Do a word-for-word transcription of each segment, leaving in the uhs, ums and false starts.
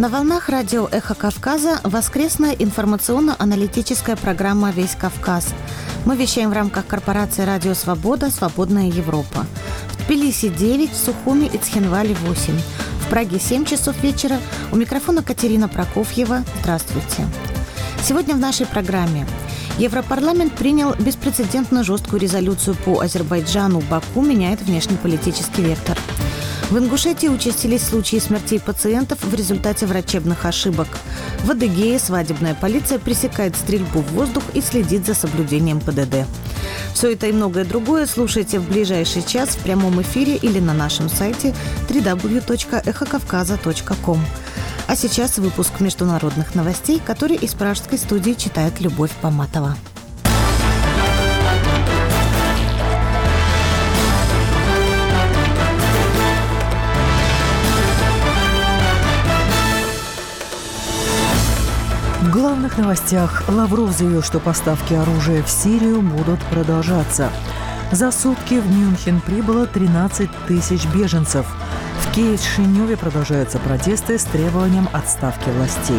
На волнах радио «Эхо Кавказа» воскресная информационно-аналитическая программа «Весь Кавказ». Мы вещаем в рамках корпорации «Радио Свобода. Свободная Европа». В Тбилиси девять, в Сухуми и Цхинвале восемь. В Праге семь часов вечера. У микрофона Катерина Прокофьева. Здравствуйте. Сегодня в нашей программе. Европарламент принял беспрецедентно жесткую резолюцию по Азербайджану. Баку меняет внешнеполитический вектор. В Ингушетии участились случаи смертей пациентов в результате врачебных ошибок. В Адыгее свадебная полиция пресекает стрельбу в воздух и следит за соблюдением ПДД. Все это и многое другое слушайте в ближайший час в прямом эфире или на нашем сайте дабл ю дабл ю дабл ю точка эхо кавказа точка ком. А сейчас выпуск международных новостей, который из пражской студии читает Любовь Поматова. В главных новостях Лавров заявил, что поставки оружия в Сирию будут продолжаться. За сутки в Мюнхен прибыло тринадцать тысяч беженцев. В Кишиневе продолжаются протесты с требованием отставки властей.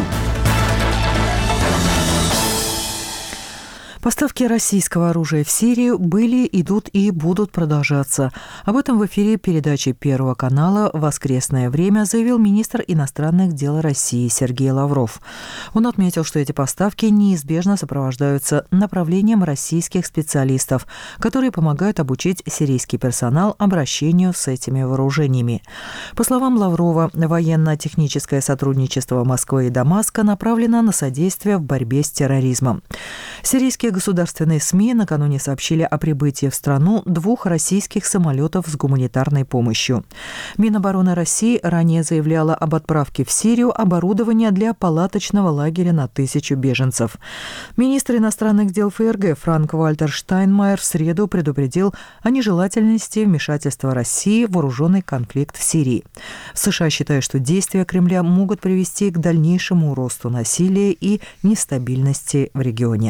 Поставки российского оружия в Сирию были, идут и будут продолжаться. Об этом в эфире передачи Первого канала «Воскресное время» заявил министр иностранных дел России Сергей Лавров. Он отметил, что эти поставки неизбежно сопровождаются направлением российских специалистов, которые помогают обучить сирийский персонал обращению с этими вооружениями. По словам Лаврова, военно-техническое сотрудничество Москвы и Дамаска направлено на содействие в борьбе с терроризмом. Сирийские государственные СМИ накануне сообщили о прибытии в страну двух российских самолетов с гуманитарной помощью. Минобороны России ранее заявляла об отправке в Сирию оборудования для палаточного лагеря на тысячу беженцев. Министр иностранных дел ФРГ Франк-Вальтер Штайнмайер в среду предупредил о нежелательности вмешательства России в вооруженный конфликт в Сирии. США считают, что действия Кремля могут привести к дальнейшему росту насилия и нестабильности в регионе.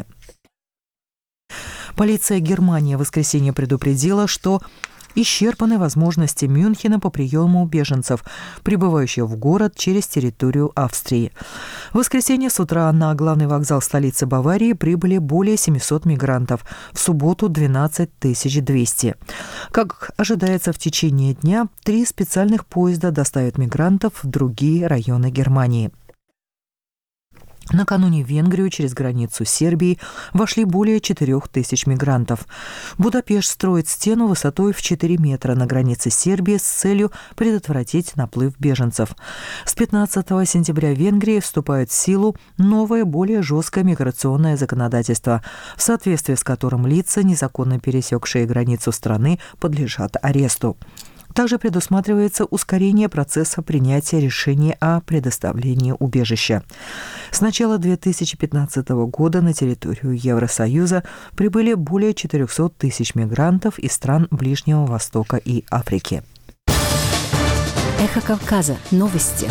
Полиция Германии в воскресенье предупредила, что исчерпаны возможности Мюнхена по приему беженцев, прибывающих в город через территорию Австрии. В воскресенье с утра на главный вокзал столицы Баварии прибыли более семьсот мигрантов, в субботу двенадцать тысяч двести. Как ожидается, в течение дня три специальных поезда доставят мигрантов в другие районы Германии. Накануне в Венгрию через границу Сербии вошли более четырех тысяч мигрантов. Будапешт строит стену высотой в четыре метра на границе Сербии с целью предотвратить наплыв беженцев. С пятнадцатого сентября в Венгрии вступает в силу новое, более жесткое миграционное законодательство, в соответствии с которым лица, незаконно пересекшие границу страны, подлежат аресту. Также предусматривается ускорение процесса принятия решений о предоставлении убежища. С начала две тысячи пятнадцатого года на территорию Евросоюза прибыли более четыреста тысяч мигрантов из стран Ближнего Востока и Африки. Эхо Кавказа. Новости.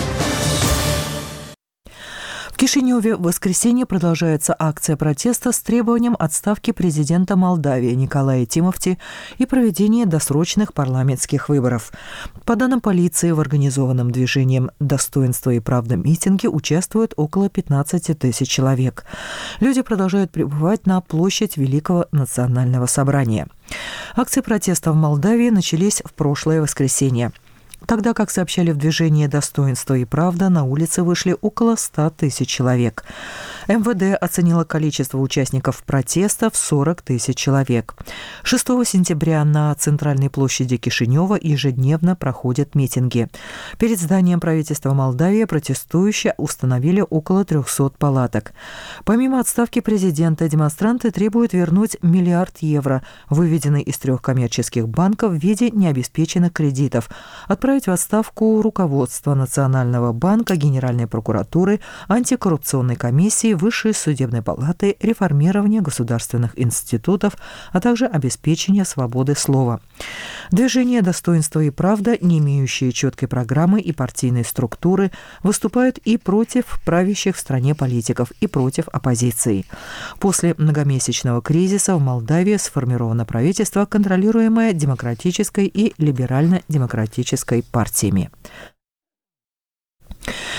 В Кишиневе в воскресенье продолжается акция протеста с требованием отставки президента Молдавии Николая Тимофти и проведения досрочных парламентских выборов. По данным полиции, в организованном движении «Достоинство и правда» митинге участвуют около пятнадцати тысяч человек. Люди продолжают прибывать на площадь Великого национального собрания. Акции протеста в Молдавии начались в прошлое воскресенье. Тогда, как сообщали в движении «Достоинство и правда», на улицы вышли около ста тысяч человек. эм вэ дэ оценило количество участников протеста в сорок тысяч человек. шестого сентября на центральной площади Кишинева ежедневно проходят митинги. Перед зданием правительства Молдавии протестующие установили около трехсот палаток. Помимо отставки президента, демонстранты требуют вернуть миллиард евро, выведенный из трех коммерческих банков в виде необеспеченных кредитов, отправить в отставку руководство Национального банка, Генеральной прокуратуры, антикоррупционной комиссии, Высшей судебной палаты, реформирование государственных институтов, а также обеспечение свободы слова. Движение «Достоинство и правда», не имеющие четкой программы и партийной структуры, выступают и против правящих в стране политиков, и против оппозиции. После многомесячного кризиса в Молдавии сформировано правительство, контролируемое демократической и либерально-демократической партиями.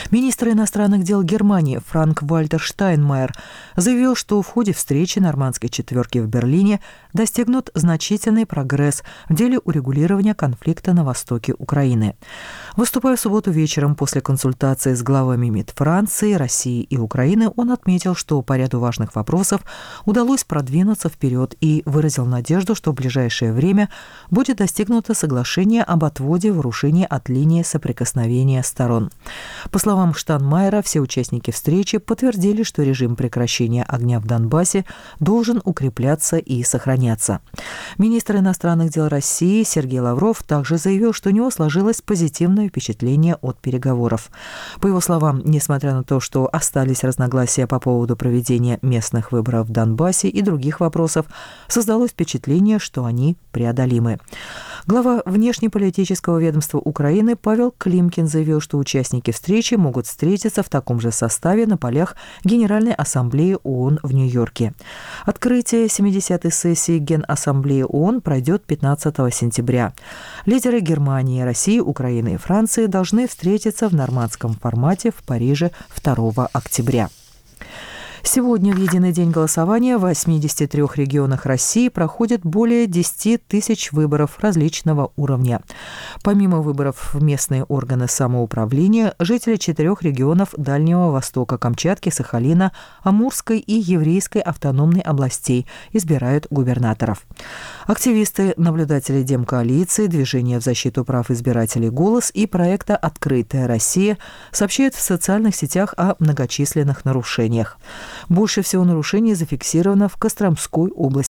Министр иностранных дел Германии Франк-Вальтер Штайнмайер заявил, что в ходе встречи нормандской четверки в Берлине достигнут значительный прогресс в деле урегулирования конфликта на востоке Украины. Выступая в субботу вечером после консультации с главами МИД Франции, России и Украины, он отметил, что по ряду важных вопросов удалось продвинуться вперед и выразил надежду, что в ближайшее время будет достигнуто соглашение об отводе вооружений от линии соприкосновения сторон. По словам Штайнмайера, все участники встречи подтвердили, что режим прекращения огня в Донбассе должен укрепляться и сохраняться. Министр иностранных дел России Сергей Лавров также заявил, что у него сложилось позитивное впечатление от переговоров. По его словам, несмотря на то, что остались разногласия по поводу проведения местных выборов в Донбассе и других вопросов, создалось впечатление, что они преодолимы. Глава внешнеполитического ведомства Украины Павел Климкин заявил, что участники встречи могут встретиться в таком же составе на полях Генеральной ассамблеи ООН в Нью-Йорке. Открытие семидесятой сессии Генассамблеи ООН пройдет пятнадцатого сентября. Лидеры Германии, России, Украины и Франции должны встретиться в нормандском формате в Париже второго октября. Сегодня в единый день голосования в восьмидесяти трёх регионах России проходит более десяти тысяч выборов различного уровня. Помимо выборов в местные органы самоуправления, жители четырех регионов Дальнего Востока, Камчатки, Сахалина, Амурской и Еврейской автономной областей избирают губернаторов. Активисты, наблюдатели Демкоалиции, Движения в защиту прав избирателей «Голос» и проекта «Открытая Россия» сообщают в социальных сетях о многочисленных нарушениях. Больше всего нарушений зафиксировано в Костромской области.